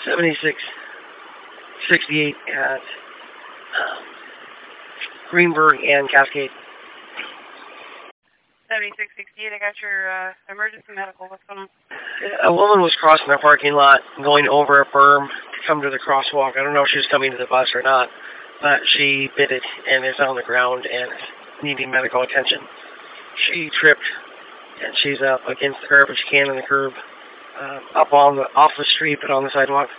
7668 at Greenberg and Cascade. 7668, I got your emergency medical. What's going on? A woman was crossing the parking lot, going over a berm to come to the crosswalk. I don't know if she was coming to the bus or not, but she bit it and is on the ground and is needing medical attention. She tripped and she's up against the curb, but she can't on the curb, off the street, but on the sidewalk.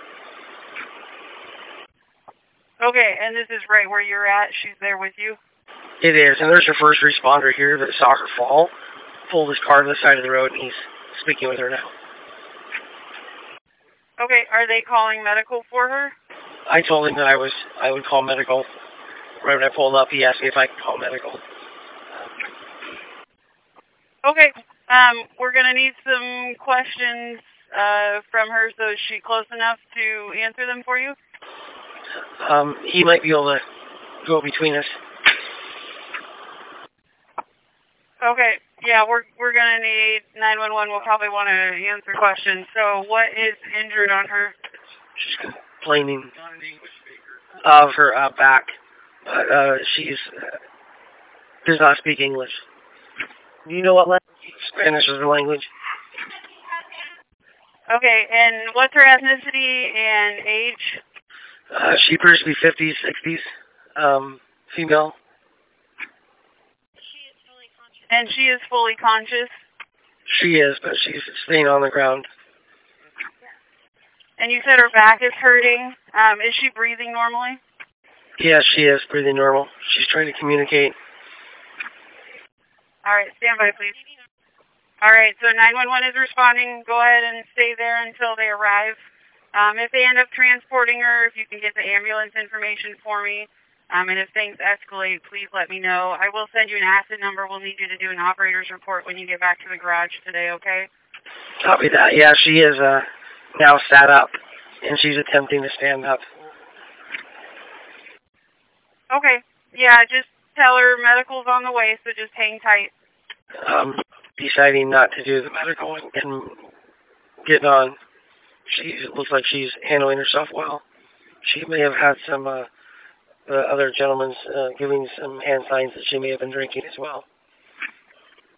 Okay, and this is right where you're at? She's there with you? It is, and there's a first responder here that saw her fall, pulled his car to the side of the road, and he's speaking with her now. Okay, are they calling medical for her? I told him that I would call medical. Right when I pulled up, he asked me if I could call medical. Okay, we're going to need some questions from her, so is she close enough to answer them for you? He might be able to go between us. Okay, yeah, we're going to need 911. We'll probably want to answer questions. So what is injured on her? She's complaining of her back. She does not speak English. Do you know what language? Spanish is the language. Okay, and what's her ethnicity and age? She appears to be 50s, 60s, female. And she is fully conscious? She is, but she's staying on the ground. And you said her back is hurting. Is she breathing normally? Yes, she is breathing normal. She's trying to communicate. All right, stand by, please. All right, so 911 is responding. Go ahead and stay there until they arrive. If they end up transporting her, if you can get the ambulance information for me, and if things escalate, please let me know. I will send you an acid number. We'll need you to do an operator's report when you get back to the garage today, okay? Copy that. Yeah, she is now sat up, and she's attempting to stand up. Okay. Yeah, just tell her medical's on the way, so just hang tight. Deciding not to do the medical and getting on. It looks like she's handling herself well. She may have had some... the other gentleman's giving some hand signs that she may have been drinking as well.